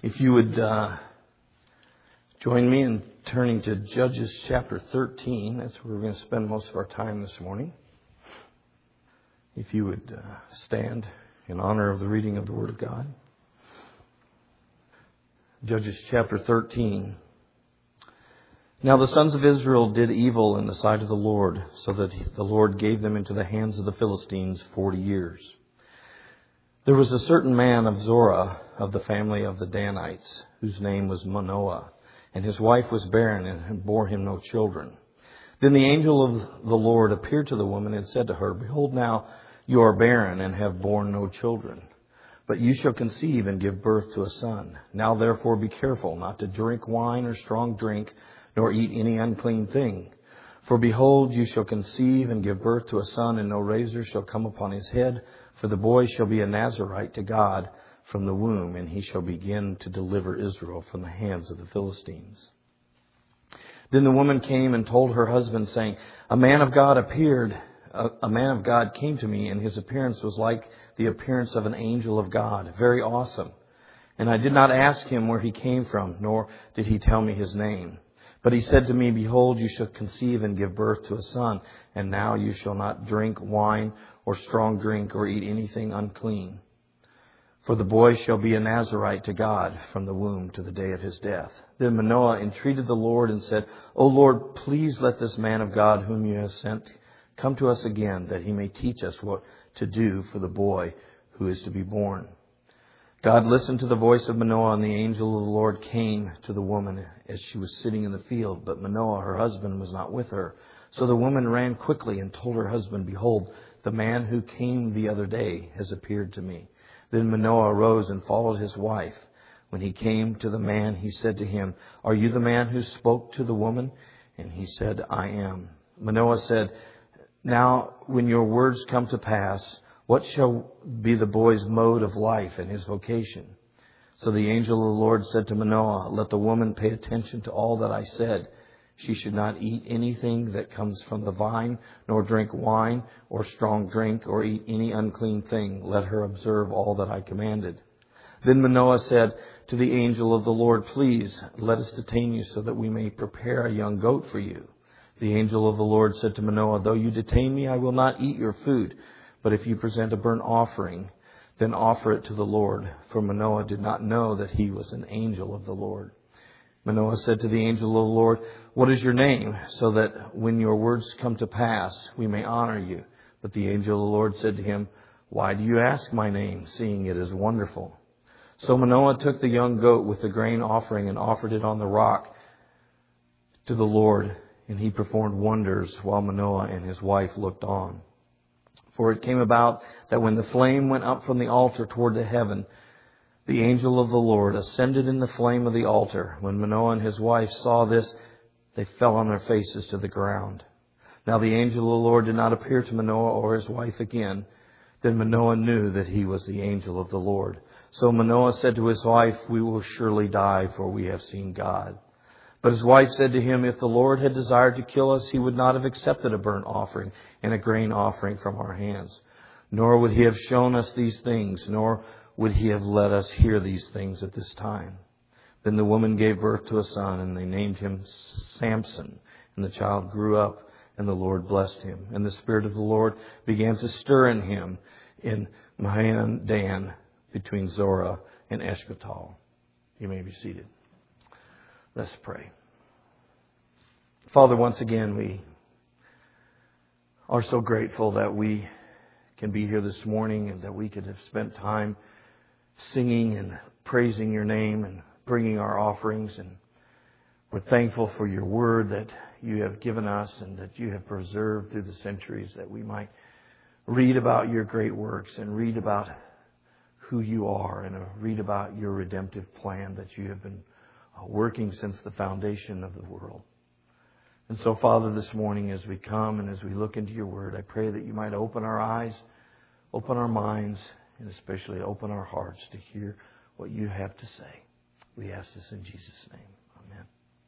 If you would join me in turning to Judges chapter 13. That's where we're going to spend most of our time this morning. If you would stand in honor of the reading of the Word of God. Judges chapter 13. Now the sons of Israel did evil in the sight of the Lord, so that the Lord gave them into the hands of the Philistines 40 years. There was a certain man of Zorah, of the family of the Danites, whose name was Manoah, and his wife was barren and bore him no children. Then the angel of the Lord appeared to the woman and said to her, Behold, now you are barren and have borne no children, but you shall conceive and give birth to a son. Now therefore be careful not to drink wine or strong drink, nor eat any unclean thing. For behold, you shall conceive and give birth to a son, and no razor shall come upon his head, for the boy shall be a Nazarite to God from the womb, and he shall begin to deliver Israel from the hands of the Philistines. Then the woman came and told her husband, saying, A man of God came to me, and his appearance was like the appearance of an angel of God, very awesome. And I did not ask him where he came from, nor did he tell me his name. But he said to me, Behold, you shall conceive and give birth to a son, and now you shall not drink wine or strong drink or eat anything unclean. For the boy shall be a Nazarite to God from the womb to the day of his death. Then Manoah entreated the Lord and said, O Lord, please let this man of God whom you have sent come to us again, that he may teach us what to do for the boy who is to be born. God listened to the voice of Manoah, and the angel of the Lord came to the woman as she was sitting in the field. But Manoah, her husband, was not with her. So the woman ran quickly and told her husband, Behold, the man who came the other day has appeared to me. Then Manoah arose and followed his wife. When he came to the man, he said to him, Are you the man who spoke to the woman? And he said, I am. Manoah said, Now when your words come to pass, what shall be the boy's mode of life and his vocation? So the angel of the Lord said to Manoah, Let the woman pay attention to all that I said. She should not eat anything that comes from the vine, nor drink wine or strong drink, or eat any unclean thing. Let her observe all that I commanded. Then Manoah said to the angel of the Lord, Please let us detain you so that we may prepare a young goat for you. The angel of the Lord said to Manoah, Though you detain me, I will not eat your food. But if you present a burnt offering, then offer it to the Lord. For Manoah did not know that he was an angel of the Lord. Manoah said to the angel of the Lord, What is your name, so that when your words come to pass, we may honor you? But the angel of the Lord said to him, Why do you ask my name, seeing it is wonderful? So Manoah took the young goat with the grain offering and offered it on the rock to the Lord. And he performed wonders while Manoah and his wife looked on. For it came about that when the flame went up from the altar toward the heaven, the angel of the Lord ascended in the flame of the altar. When Manoah and his wife saw this, they fell on their faces to the ground. Now the angel of the Lord did not appear to Manoah or his wife again. Then Manoah knew that he was the angel of the Lord. So Manoah said to his wife, We will surely die, for we have seen God. But his wife said to him, If the Lord had desired to kill us, he would not have accepted a burnt offering and a grain offering from our hands. Nor would he have shown us these things, nor would he have let us hear these things at this time. Then the woman gave birth to a son, and they named him Samson. And the child grew up, and the Lord blessed him. And the Spirit of the Lord began to stir in him in Mahaneh Dan, between Zorah and Eshbatal. You may be seated. Let's pray. Father, once again, we are so grateful that we can be here this morning and that we could have spent time singing and praising your name and bringing our offerings. And we're thankful for your word that you have given us and that you have preserved through the centuries, that we might read about your great works and read about who you are and read about your redemptive plan that you have been working since the foundation of the world. And so, Father, this morning as we come and as we look into your word, I pray that you might open our eyes, open our minds, and especially open our hearts to hear what you have to say. We ask this in Jesus' name. Amen.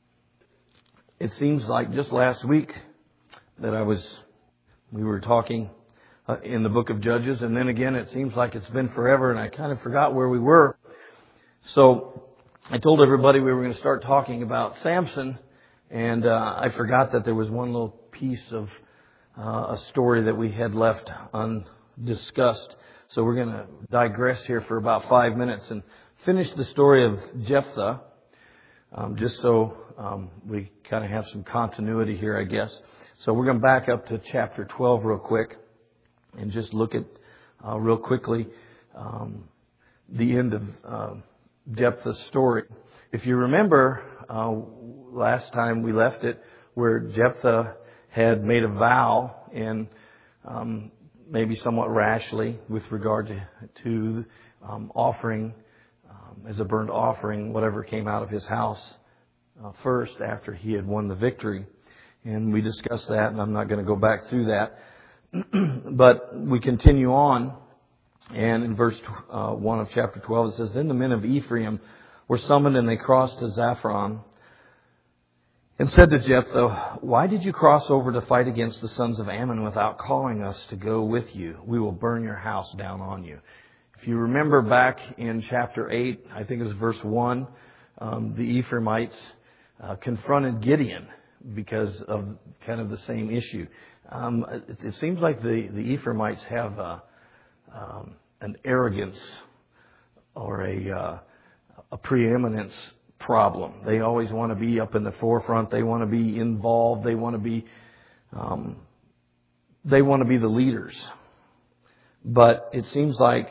It seems like just last week that we were talking in the book of Judges, and then again it seems like it's been forever, and I kind of forgot where we were. So I told everybody we were going to start talking about Samson, and I forgot that there was one little piece of a story that we had left undiscussed. So we're going to digress here for about 5 minutes and finish the story of Jephthah, just so we kind of have some continuity here, I guess. So we're going to back up to chapter 12 real quick and just look at real quickly the end of Jephthah's story. If you remember, last time we left it, where Jephthah had made a vow, and maybe somewhat rashly, with regard to offering as a burnt offering whatever came out of his house first after he had won the victory. And we discussed that, and I'm not going to go back through that. But we continue on. And in verse 1 of chapter 12, it says, Then the men of Ephraim were summoned, and they crossed to Zaphron, and said to Jephthah, Why did you cross over to fight against the sons of Ammon without calling us to go with you? We will burn your house down on you. If you remember back in chapter 8, I think it was verse 1, the Ephraimites confronted Gideon because of kind of the same issue. It seems like the Ephraimites have an arrogance or a preeminence problem. They always want to be up in the forefront. They want to be involved. They want to be the leaders. But it seems like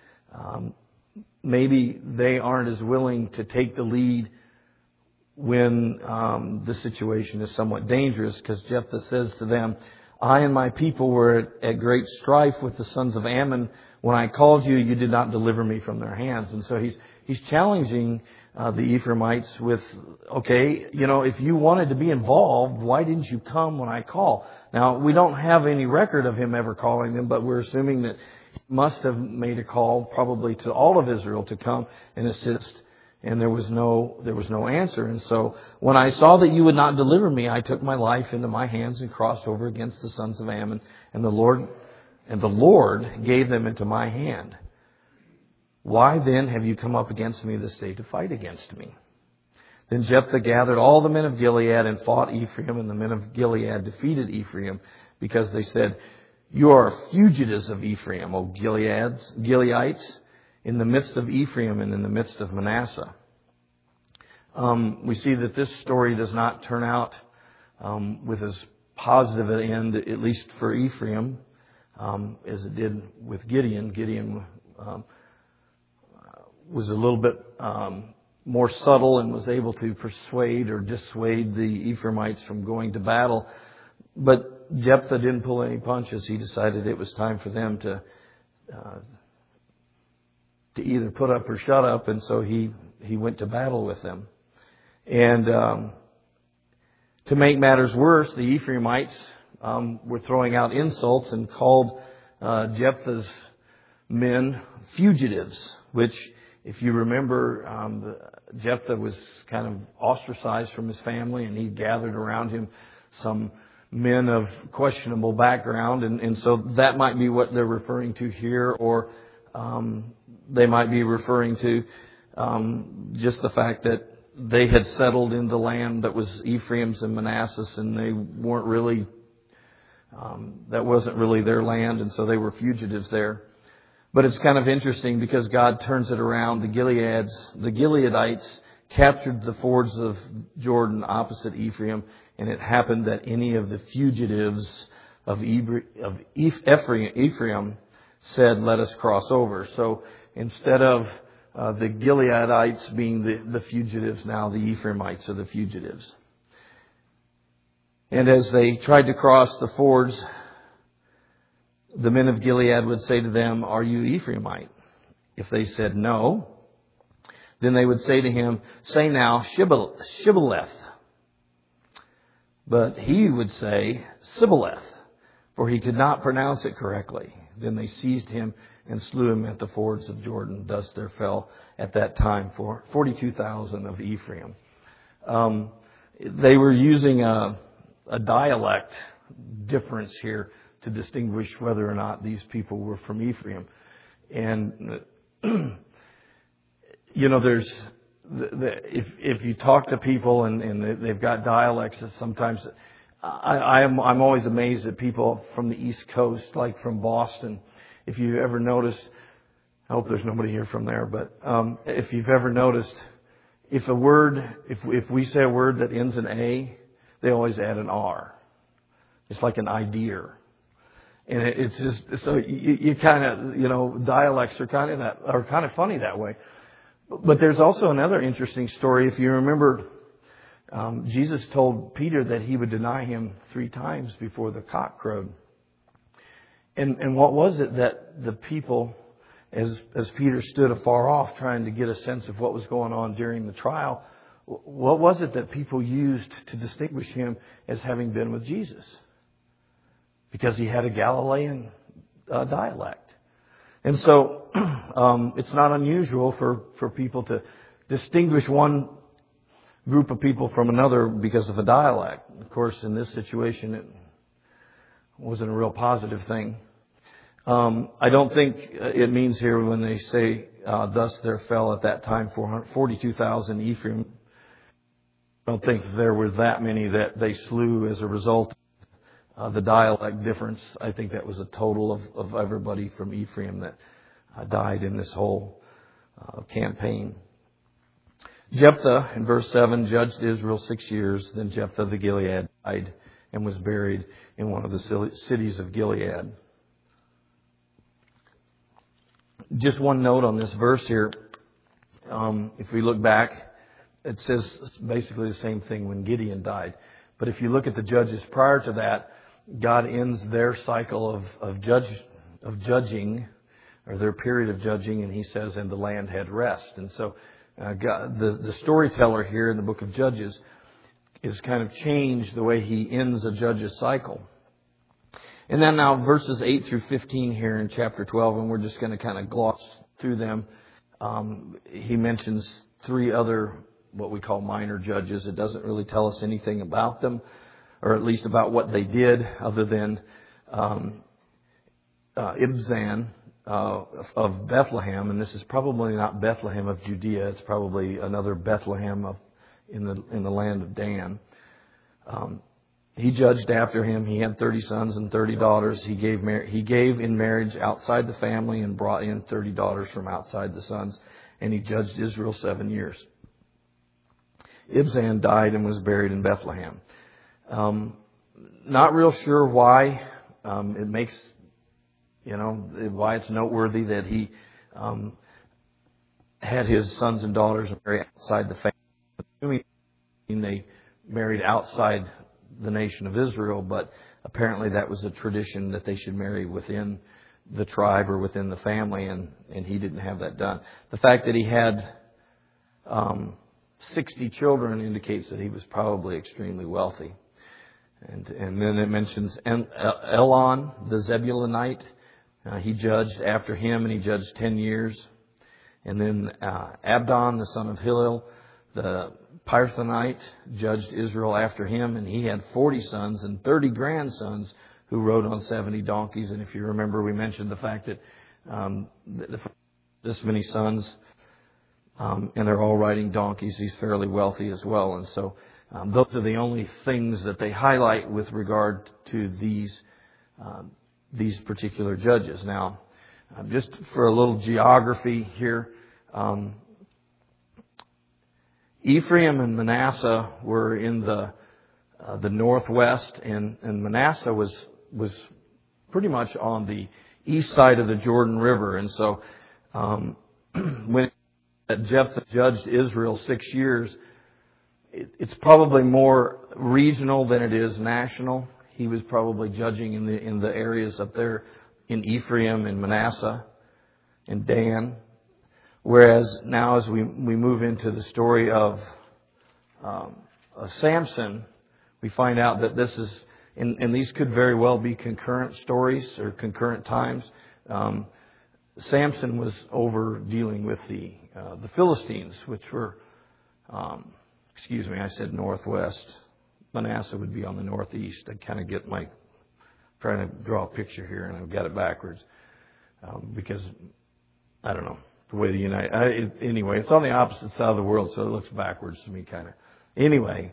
maybe they aren't as willing to take the lead when the situation is somewhat dangerous, because Jephthah says to them, I and my people were at great strife with the sons of Ammon. When I called you, you did not deliver me from their hands. And so he's challenging the Ephraimites with, okay, if you wanted to be involved, why didn't you come when I call? Now, we don't have any record of him ever calling them, but we're assuming that he must have made a call probably to all of Israel to come and assist. And there was no answer. And so when I saw that you would not deliver me, I took my life into my hands and crossed over against the sons of Ammon. And the Lord gave them into my hand. Why then have you come up against me this day to fight against me? Then Jephthah gathered all the men of Gilead and fought Ephraim, and the men of Gilead defeated Ephraim, because they said, You are fugitives of Ephraim, O Gileadites, in the midst of Ephraim and in the midst of Manasseh. We see that this story does not turn out with as positive an end, at least for Ephraim, as it did with Gideon. Gideon was a little bit more subtle and was able to persuade or dissuade the Ephraimites from going to battle. But Jephthah didn't pull any punches. He decided it was time for them to either put up or shut up, and so he went to battle with them. And to make matters worse, the Ephraimites were throwing out insults and called Jephthah's men fugitives, which, if you remember, Jephthah was kind of ostracized from his family, and he gathered around him some men of questionable background, and so that might be what they're referring to here, or they might be referring to just the fact that they had settled in the land that was Ephraim's and Manasseh's, and they weren't really, that wasn't really their land, and so they were fugitives there. But it's kind of interesting because God turns it around. The Gileadites captured the fords of Jordan opposite Ephraim, and it happened that any of the fugitives of Ephraim said, let us cross over. So instead of the Gileadites being the fugitives, now the Ephraimites are the fugitives. And as they tried to cross the fords, the men of Gilead would say to them, are you Ephraimite? If they said no, then they would say to him, say now Shibboleth. But he would say Sibboleth, for he could not pronounce it correctly. Then they seized him and slew him at the fords of Jordan. Thus there fell at that time 42,000 of Ephraim. They were using a dialect difference here to distinguish whether or not these people were from Ephraim. And, there's if you talk to people and they've got dialects, that sometimes I'm always amazed at people from the East Coast, like from Boston. If you ever noticed, I hope there's nobody here from there, but if you've ever noticed, if we say a word that ends in A, they always add an R. It's like an idea. And it's just, so you kind of, dialects are kind of funny that way. But there's also another interesting story. If you remember, Jesus told Peter that he would deny him 3 times before the cock crowed. And what was it that the people, as Peter stood afar off trying to get a sense of what was going on during the trial, what was it that people used to distinguish him as having been with Jesus? Because he had a Galilean dialect. And so it's not unusual for people to distinguish one group of people from another because of a dialect. Of course, in this situation, it wasn't a real positive thing. I don't think it means here when they say, thus there fell at that time 42,000 Ephraim. I don't think there were that many that they slew as a result of the dialect difference. I think that was a total of everybody from Ephraim that died in this whole campaign. Jephthah, in verse 7, judged Israel 6 years. Then Jephthah the Gilead died and was buried in one of the cities of Gilead. Just one note on this verse here. If we look back, it says basically the same thing when Gideon died. But if you look at the judges prior to that, God ends their cycle of judging, or their period of judging, and He says, and the land had rest. And so God, the storyteller here in the book of Judges is kind of changed the way he ends a judge's cycle. And then now verses 8 through 15 here in chapter 12, and we're just going to kind of gloss through them. He mentions 3 other, what we call minor judges. It doesn't really tell us anything about them, or at least about what they did, other than Ibzan of Bethlehem. And this is probably not Bethlehem of Judea. It's probably another Bethlehem in the land of Dan. He judged after him. He had 30 sons and 30 daughters. He gave in marriage outside the family and brought in 30 daughters from outside the sons. And he judged Israel 7 years. Ibzan died and was buried in Bethlehem. Not real sure why. It makes, why it's noteworthy that he had his sons and daughters marry outside the family. They married outside the nation of Israel, but apparently that was a tradition that they should marry within the tribe or within the family, and he didn't have that done. The fact that he had 60 children indicates that he was probably extremely wealthy. And then it mentions Elon, the Zebulunite. He judged after him, and he judged 10 years. And then Abdon, the son of Hillel, the Parthonite, judged Israel after him, and he had 40 sons and 30 grandsons who rode on 70 donkeys. And if you remember, we mentioned the fact that this many sons, and they're all riding donkeys. He's fairly wealthy as well. And so those are the only things that they highlight with regard to these particular judges. Now, just for a little geography here, Ephraim and Manasseh were in the northwest, and Manasseh was pretty much on the east side of the Jordan River. And so when Jephthah judged Israel 6 years, it's probably more regional than it is national. He was probably judging in the areas up there in Ephraim and Manasseh and Dan. Whereas now, as we move into the story of Samson, we find out that this is, and these could very well be concurrent stories or concurrent times. Samson was over dealing with the Philistines, which were, I said northwest. Manasseh would be on the northeast. I kind of trying to draw a picture here, and I've got it backwards because I don't know. the way the anyway, it's on the opposite side of the world, so it looks backwards to me, kind of. Anyway,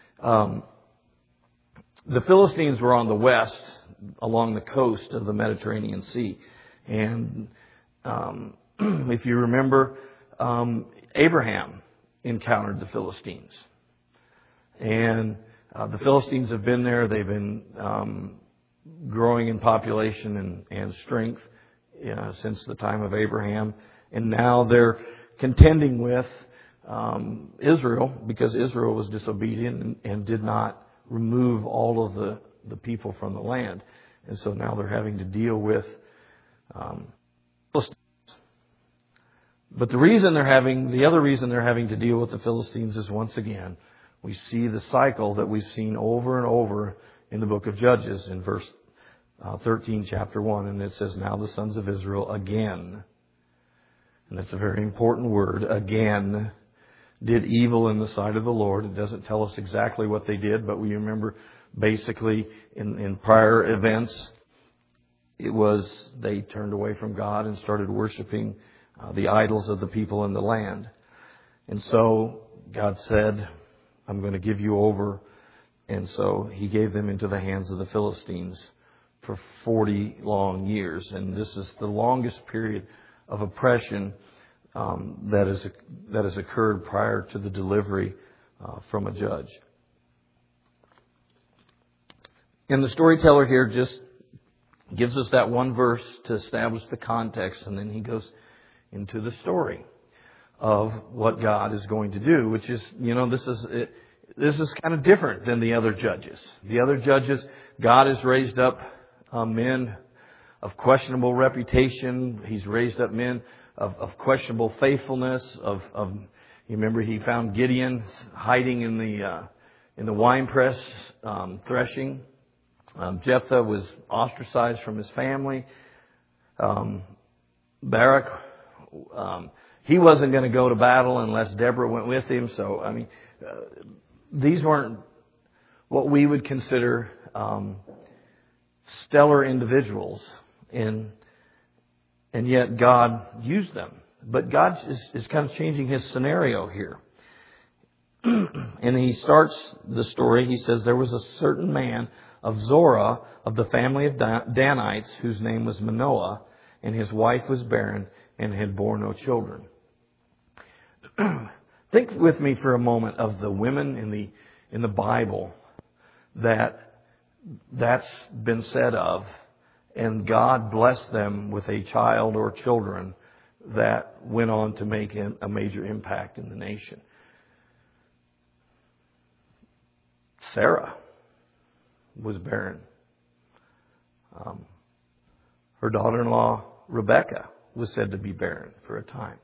the Philistines were on the west, along the coast of the Mediterranean Sea, and if you remember, Abraham encountered the Philistines, and the Philistines have been there. They've been growing in population and strength since the time of Abraham. And now they're contending with Israel because Israel was disobedient and did not remove all of the people from the land. And so now they're having to deal with Philistines. But the other reason they're having to deal with the Philistines is, once again, we see the cycle that we've seen over and over in the book of Judges in verse 13, chapter 1. And it says, now the sons of Israel again, and that's a very important word, again, did evil in the sight of the Lord. It doesn't tell us exactly what they did, but we remember basically in prior events, it was they turned away from God and started worshiping the idols of the people in the land. And so God said, I'm going to give you over. And so He gave them into the hands of the Philistines for 40 long years. And this is the longest period of oppression that has occurred prior to the delivery from a judge. And the storyteller here just gives us that one verse to establish the context, and then he goes into the story of what God is going to do, which is, this is kind of different than the other judges. The other judges, God has raised up men of questionable reputation. He's raised up men of questionable faithfulness. You remember He found Gideon hiding in the winepress, threshing. Jephthah was ostracized from his family. Barak, he wasn't going to go to battle unless Deborah went with him. So, these weren't what we would consider stellar individuals, and yet God used them. But God is kind of changing His scenario here. And He starts the story. He says, there was a certain man of Zorah of the family of Danites whose name was Manoah, and his wife was barren and had borne no children. Think with me for a moment of the women in the Bible that's been said of, and God blessed them with a child or children that went on to make a major impact in the nation. Sarah was barren. Her daughter-in-law, Rebecca, was said to be barren for a time.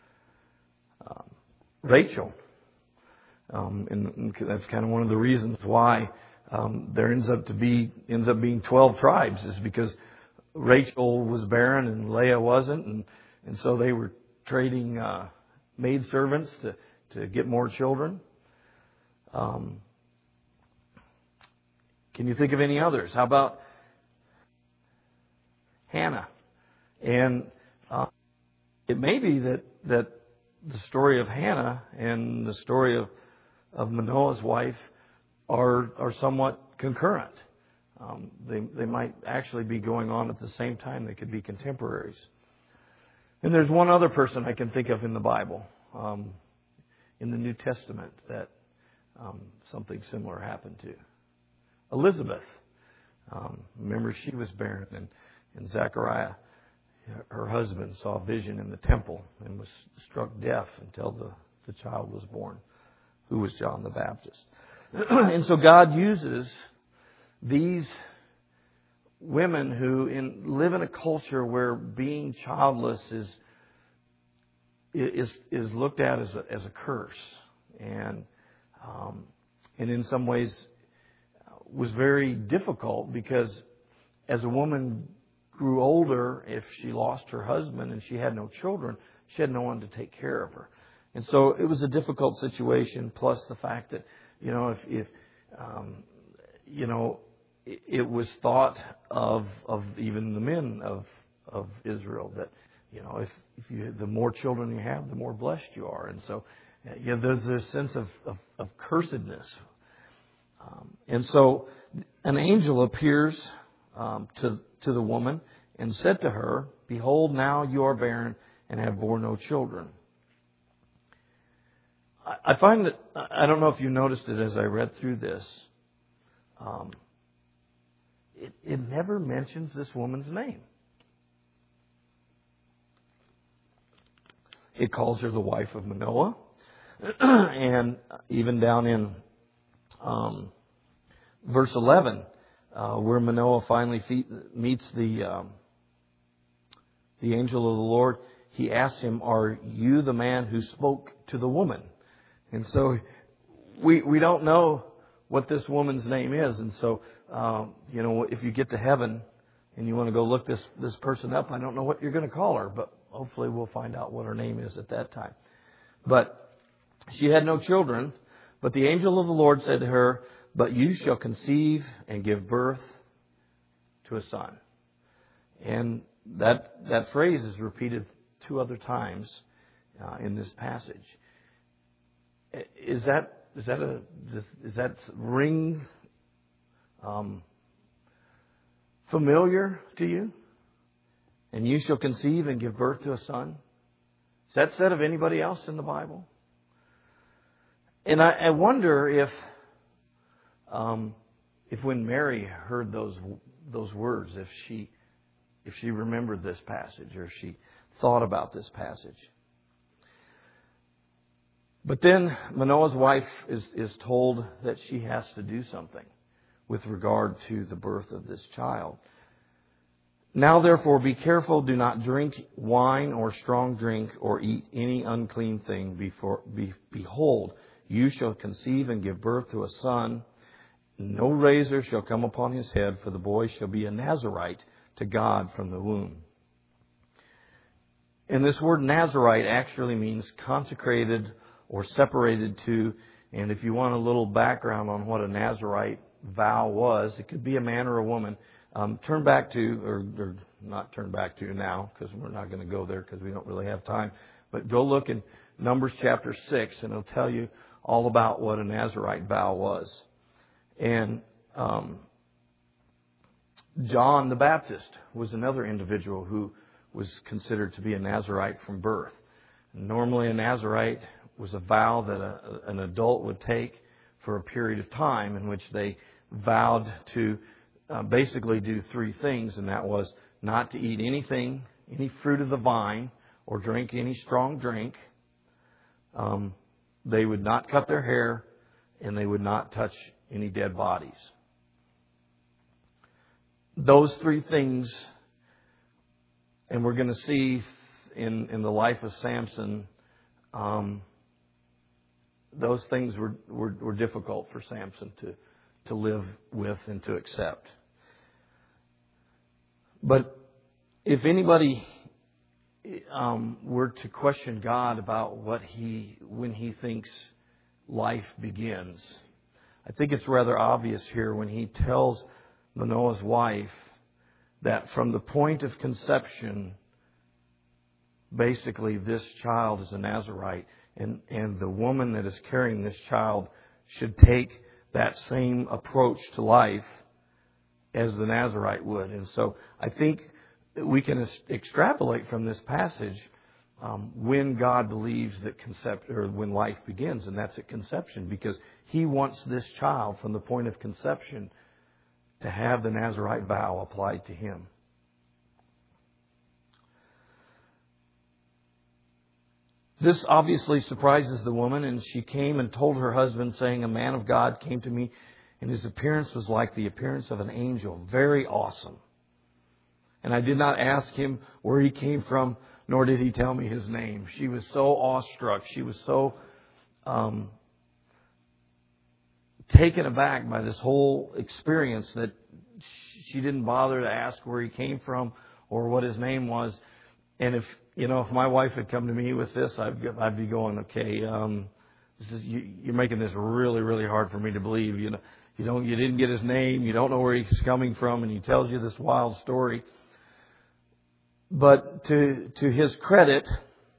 Rachel, and that's kind of one of the reasons why there ends up being 12 tribes, is because Rachel was barren and Leah wasn't, and so they were trading maidservants to get more children. Can you think of any others? How about Hannah? And it may be that the story of Hannah and the story of Manoah's wife are somewhat concurrent. They might actually be going on at the same time. They could be contemporaries. And there's one other person I can think of in the Bible, in the New Testament, that something similar happened to. Elizabeth. Remember, she was barren, and Zechariah, her husband, saw a vision in the temple and was struck deaf until the child was born, who was John the Baptist. And so God uses these women who live in a culture where being childless is looked at as a curse, and in some ways was very difficult, because as a woman grew older, if she lost her husband and she had no children, she had no one to take care of her. And so it was a difficult situation, plus the fact that, it was thought of even the men of Israel the more children you have, the more blessed you are. And so, there's this sense of cursedness. And so, an angel appears to the woman and said to her, "Behold, now you are barren and have borne no children." I find that, I don't know if you noticed it as I read through this, it never mentions this woman's name. It calls her the wife of Manoah. And even down in verse 11, where Manoah finally meets the angel of the Lord, he asks him, "Are you the man who spoke to the woman?" And so we don't know what this woman's name is. And so, if you get to heaven and you want to go look this person up, I don't know what you're going to call her, but hopefully we'll find out what her name is at that time. But she had no children, but the angel of the Lord said to her, "But you shall conceive and give birth to a son." And that phrase is repeated 2 other times in this passage. Does that ring familiar to you? "And you shall conceive and give birth to a son." Is that said of anybody else in the Bible? And I wonder if when Mary heard those words, if she remembered this passage or if she thought about this passage. But then Manoah's wife is told that she has to do something with regard to the birth of this child. "Now therefore be careful, do not drink wine or strong drink or eat any unclean thing. Behold, you shall conceive and give birth to a son. No razor shall come upon his head, for the boy shall be a Nazirite to God from the womb." And this word Nazirite actually means consecrated or separated to. And if you want a little background on what a Nazirite vow was, it could be a man or a woman. Turn back to, or not turn back to now, because we're not going to go there because we don't really have time. But go look in Numbers chapter 6, and it'll tell you all about what a Nazirite vow was. And John the Baptist was another individual who was considered to be a Nazirite from birth. Normally, a Nazirite was a vow that an adult would take for a period of time in which they vowed to basically do 3 things, and that was not to eat anything, any fruit of the vine, or drink any strong drink. They would not cut their hair, and they would not touch any dead bodies. Those 3 things, and we're going to see in the life of Samson, those things were difficult for Samson to live with and to accept. But if anybody were to question God about when He thinks life begins, I think it's rather obvious here when He tells Manoah's wife that from the point of conception, basically this child is a Nazirite, and the woman that is carrying this child should take that same approach to life as the Nazirite would. And so I think we can extrapolate from this passage when God believes that when life begins, and that's at conception, because He wants this child from the point of conception to have the Nazirite vow applied to him. This obviously surprises the woman, and she came and told her husband, saying, "A man of God came to me, and his appearance was like the appearance of an angel, very awesome. And I did not ask him where he came from, nor did he tell me his name." She was so awestruck. She was so taken aback by this whole experience that she didn't bother to ask where he came from or what his name was. And if my wife had come to me with this, I'd be going, "Okay, you're making this really, really hard for me to believe. You didn't get his name, you don't know where he's coming from, and he tells you this wild story." But to his credit,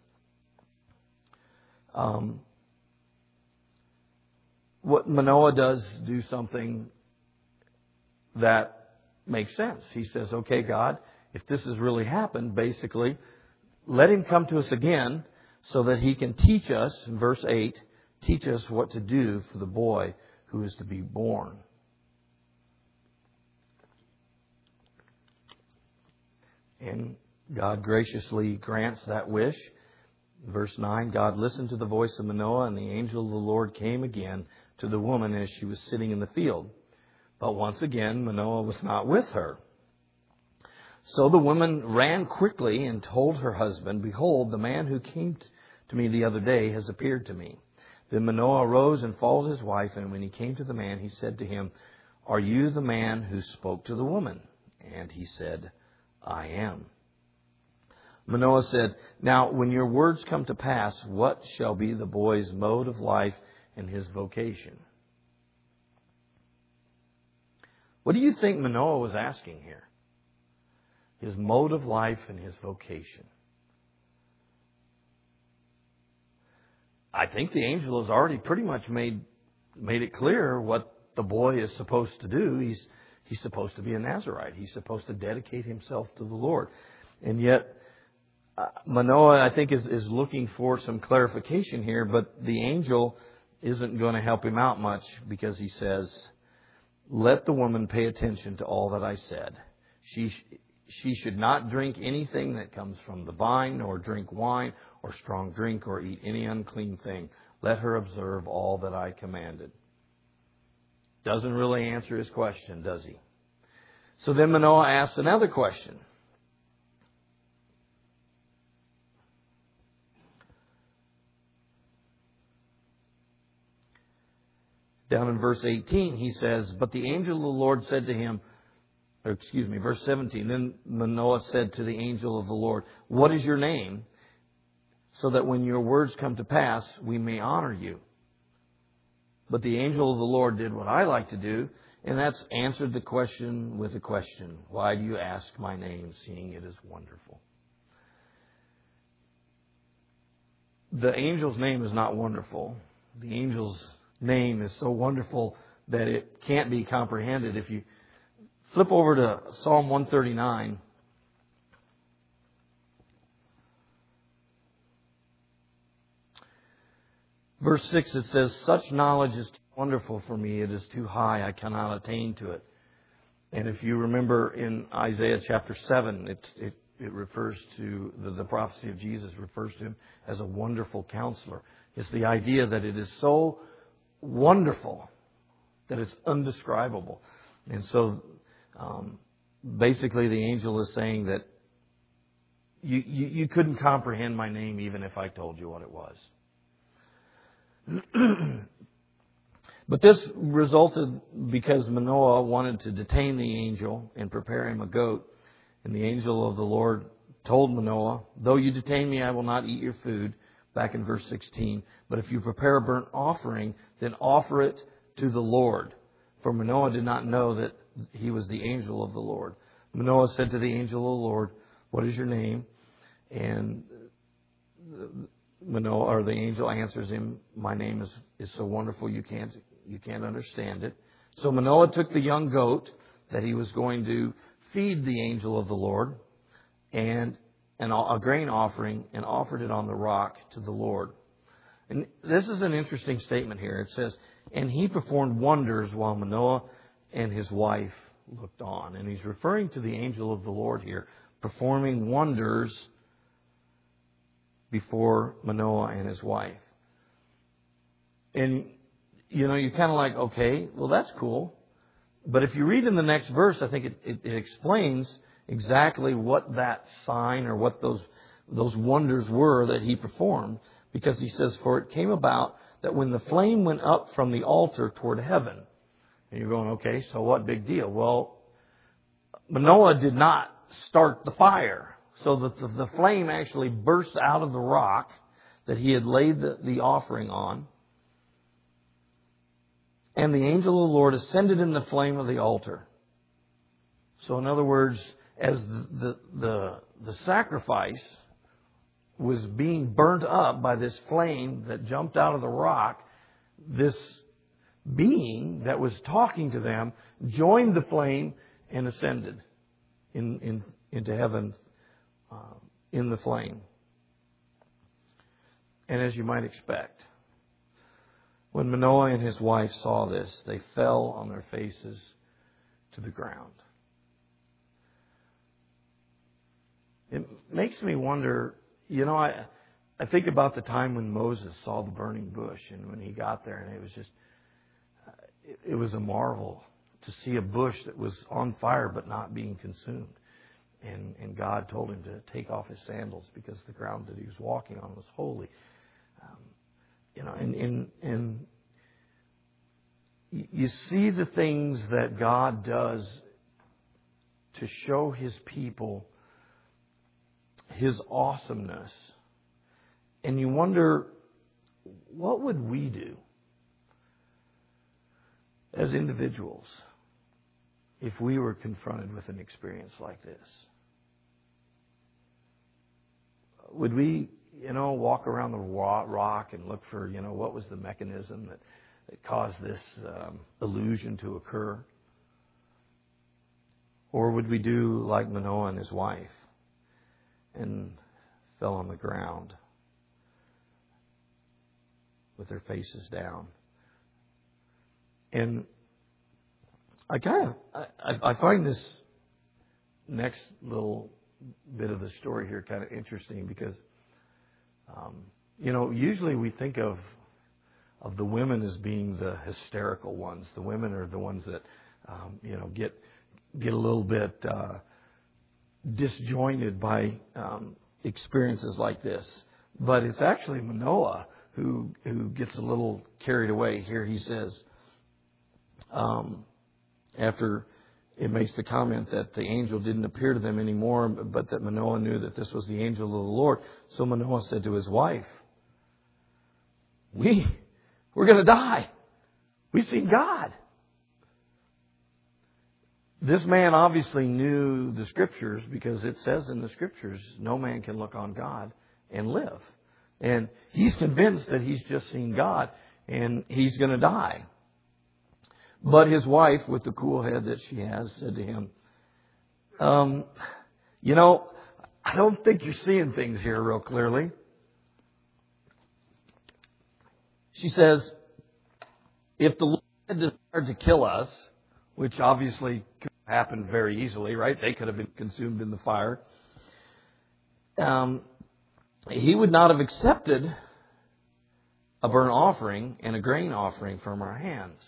what Manoah does do something that makes sense. He says, okay, God, if this has really happened, basically, let him come to us again so that he can teach us, in verse 8, teach us what to do for the boy who is to be born. And God graciously grants that wish. Verse 9, God listened to the voice of Manoah, and the angel of the Lord came again to the woman as she was sitting in the field. But once again, Manoah was not with her. So the woman ran quickly and told her husband, behold, the man who came to me the other day has appeared to me. Then Manoah arose and followed his wife, and when he came to the man, he said to him, are you the man who spoke to the woman? And he said, I am. Manoah said, now when your words come to pass, what shall be the boy's mode of life and his vocation? What do you think Manoah was asking here? His mode of life and his vocation. I think the angel has already pretty much made it clear what the boy is supposed to do. He's supposed to be a Nazirite. He's supposed to dedicate himself to the Lord. And yet, Manoah, I think, is looking for some clarification here, but the angel isn't going to help him out much because he says, let the woman pay attention to all that I said. She should not drink anything that comes from the vine, nor drink wine, or strong drink, or eat any unclean thing. Let her observe all that I commanded. Doesn't really answer his question, does he? So then Manoah asks another question. Down in verse 18, he says, but the angel of the Lord said to him, verse 17, then Manoah said to the angel of the Lord, what is your name? So that when your words come to pass, we may honor you. But the angel of the Lord did what I like to do, and that's answered the question with a question. Why do you ask my name, seeing it is wonderful? The angel's name is not wonderful. The angel's name is so wonderful that it can't be comprehended. If you flip over to Psalm 139, verse 6, it says, such knowledge is too wonderful for me. It is too high. I cannot attain to it. And if you remember in Isaiah chapter 7, it refers to the prophecy of Jesus refers to him as a wonderful counselor. It's the idea that it is so wonderful that it's undescribable. And so basically the angel is saying that you couldn't comprehend my name even if I told you what it was. But this resulted because Manoah wanted to detain the angel and prepare him a goat. And the angel of the Lord told Manoah, though you detain me, I will not eat your food. Back in verse 16. But if you prepare a burnt offering, then offer it to the Lord. For Manoah did not know that he was the angel of the Lord. Manoah said to the angel of the Lord, what is your name? And Manoah, or the angel, answers him, my name is so wonderful you can't understand it. So Manoah took the young goat that he was going to feed the angel of the Lord and a grain offering, and offered it on the rock to the Lord. And this is an interesting statement here. It says, and he performed wonders while Manoah and his wife looked on. And he's referring to the angel of the Lord here, performing wonders before Manoah and his wife. And, you're kind of like, okay, well, that's cool. But if you read in the next verse, I think it explains exactly what that sign or what those wonders were that he performed. Because he says, for it came about that when the flame went up from the altar toward heaven. And you're going, okay, so what big deal? Well, Manoah did not start the fire. So that the flame actually burst out of the rock that he had laid the offering on. And the angel of the Lord ascended in the flame of the altar. So in other words, as the sacrifice was being burnt up by this flame that jumped out of the rock, this being that was talking to them joined the flame and ascended into heaven in the flame. And as you might expect, when Manoah and his wife saw this, they fell on their faces to the ground. It makes me wonder, I think about the time when Moses saw the burning bush, and when he got there, and it was just, it was a marvel to see a bush that was on fire but not being consumed. And God told him to take off his sandals because the ground that he was walking on was holy. And you see the things that God does to show His people His awesomeness. And you wonder, what would we do as individuals if we were confronted with an experience like this? Would we, walk around the rock and look for, what was the mechanism that caused this illusion to occur? Or would we do like Manoah and his wife and fell on the ground with their faces down? And I find this next little bit of the story here kind of interesting because, usually we think of the women as being the hysterical ones. The women are the ones that, get a little bit disjointed by experiences like this. But it's actually Manoah who gets a little carried away. Here he says, after it makes the comment that the angel didn't appear to them anymore, but that Manoah knew that this was the angel of the Lord. So Manoah said to his wife, we're going to die. We've seen God. This man obviously knew the Scriptures because it says in the Scriptures, no man can look on God and live. And he's convinced that he's just seen God and he's going to die. But his wife, with the cool head that she has, said to him, I don't think you're seeing things here real clearly. She says, if the Lord had desired to kill us, which obviously could have happened very easily, right? They could have been consumed in the fire. He would not have accepted a burnt offering and a grain offering from our hands.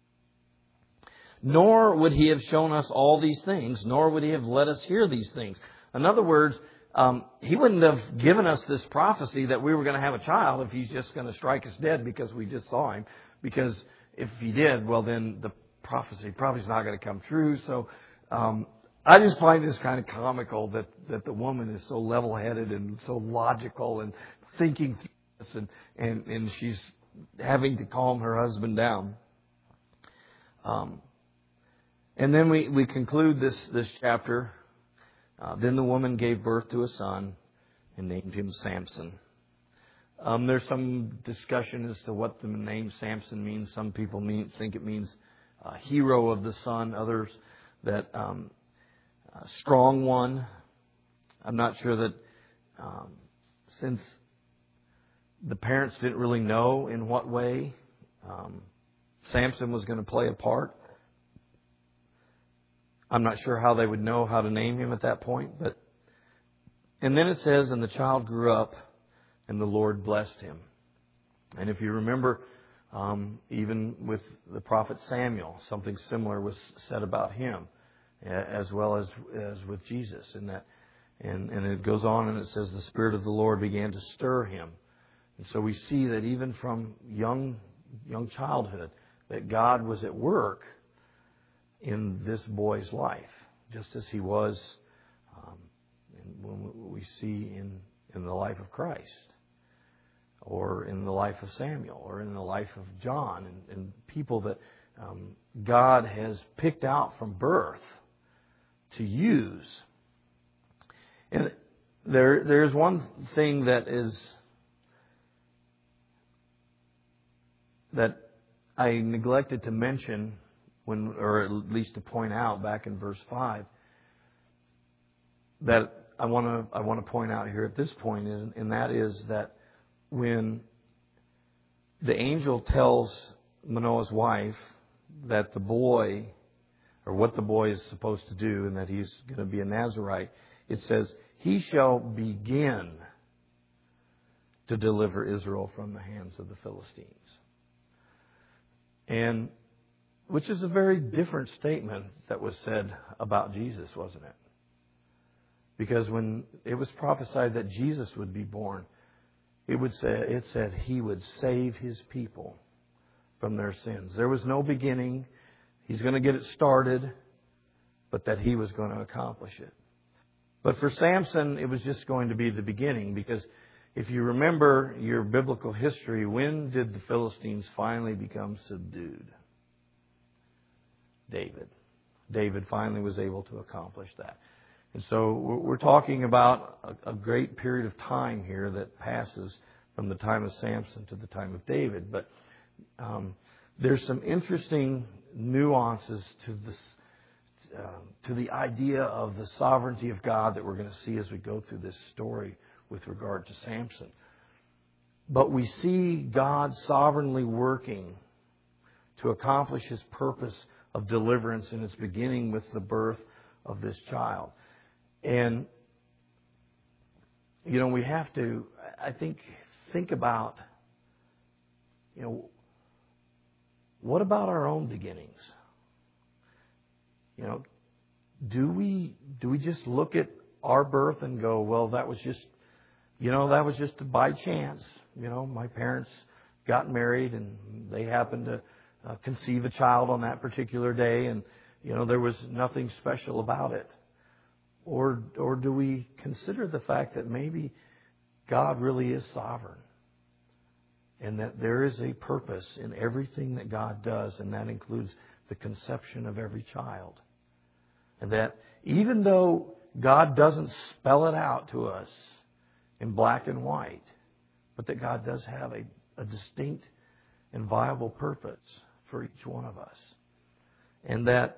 Nor would He have shown us all these things, nor would He have let us hear these things. In other words, He wouldn't have given us this prophecy that we were going to have a child if He's just going to strike us dead because we just saw Him. Because if He did, well, then the prophecy probably is not going to come true. So I just find this kind of comical that the woman is so level-headed and so logical and thinking through this, and she's having to calm her husband down. And then we conclude this chapter. Then the woman gave birth to a son and named him Samson. There's some discussion as to what the name Samson means. Some people think it means hero of the sun. Others that strong one. I'm not sure that since the parents didn't really know in what way Samson was going to play a part. I'm not sure how they would know how to name him at that point. And then it says, and the child grew up, and the Lord blessed him. And if you remember, even with the prophet Samuel, something similar was said about him, as well as with Jesus. And it goes on and it says, the Spirit of the Lord began to stir him. And so we see that even from young childhood, that God was at work in this boy's life, just as He was when we see in the life of Christ, or in the life of Samuel, or in the life of John, and people that God has picked out from birth to use And there's one thing that I neglected to mention or at least to point out back in verse 5, that I want to point out here at this point, and that is that when the angel tells Manoah's wife that the boy, or what the boy is supposed to do, and that he's going to be a Nazirite, it says, he shall begin to deliver Israel from the hands of the Philistines. And which is a very different statement that was said about Jesus, wasn't it? Because when it was prophesied that Jesus would be born, it said he would save his people from their sins. There was no beginning. He's going to get it started, but that he was going to accomplish it. But for Samson, it was just going to be the beginning, because if you remember your biblical history, when did the Philistines finally become subdued? David. David finally was able to accomplish that. And so we're talking about a great period of time here that passes from the time of Samson to the time of David. But there's some interesting nuances to this, to the idea of the sovereignty of God that we're going to see as we go through this story with regard to Samson. But we see God sovereignly working to accomplish His purpose of deliverance, and it's beginning with the birth of this child. And, you know, we have to, I think about, you know, what about our own beginnings? You know, do we just look at our birth and go, well, that was just by chance. You know, my parents got married and they happened to conceive a child on that particular day, and, you know, there was nothing special about it. Or do we consider the fact that maybe God really is sovereign, and that there is a purpose in everything that God does, and that includes the conception of every child? And that even though God doesn't spell it out to us in black and white, but that God does have a distinct and viable purpose for each one of us. And that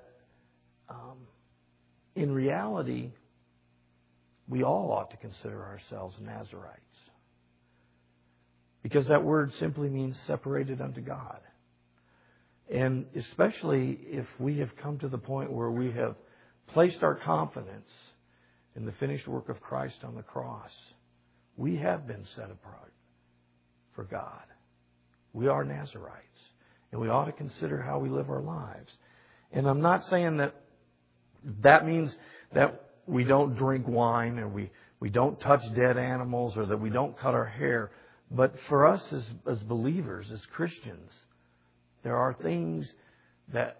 in reality, we all ought to consider ourselves Nazirites. Because that word simply means separated unto God. And especially if we have come to the point where we have placed our confidence in the finished work of Christ on the cross, we have been set apart for God. We are Nazirites. And we ought to consider how we live our lives. And I'm not saying that means that we don't drink wine, or we don't touch dead animals, or that we don't cut our hair. But for us as believers, as Christians, there are things that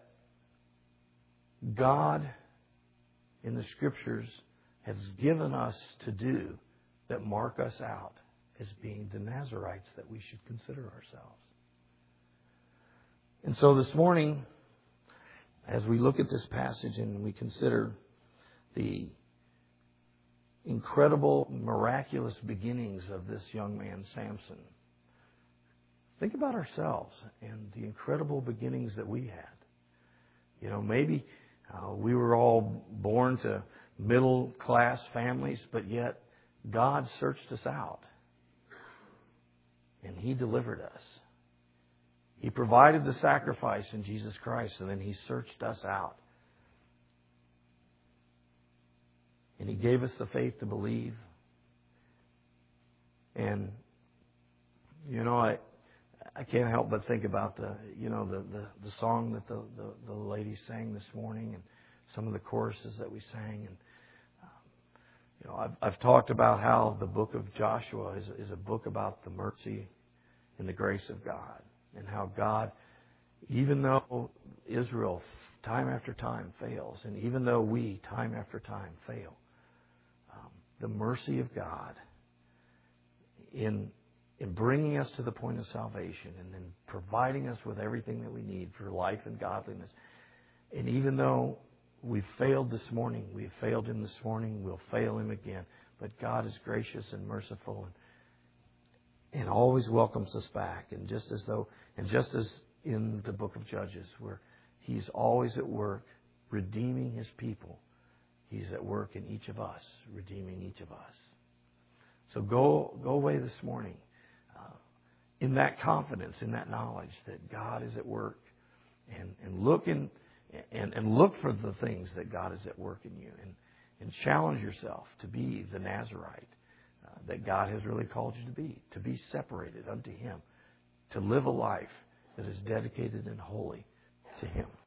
God in the Scriptures has given us to do that mark us out as being the Nazirites that we should consider ourselves. And so this morning, as we look at this passage and we consider the incredible, miraculous beginnings of this young man, Samson, think about ourselves and the incredible beginnings that we had. You know, maybe we were all born to middle-class families, but yet God searched us out. And He delivered us. He provided the sacrifice in Jesus Christ, and then He searched us out. And He gave us the faith to believe. And, you know, I can't help but think about the song that the ladies sang this morning, and some of the choruses that we sang. And you know, I've talked about how the book of Joshua is a book about the mercy and the grace of God, and how God, even though Israel time after time fails, and even though we time after time fail, the mercy of God in bringing us to the point of salvation, and then providing us with everything that we need for life and godliness. And even though we've failed this morning, we've failed Him this morning, we'll fail Him again, But God is gracious and merciful and always welcomes us back. And just as in the book of Judges, where He's always at work redeeming His people, He's at work in each of us, redeeming each of us. So go away this morning in that confidence, in that knowledge that God is at work, and look for the things that God is at work in you, and challenge yourself to be the Nazirite that God has really called you to be separated unto Him, to live a life that is dedicated and holy to Him.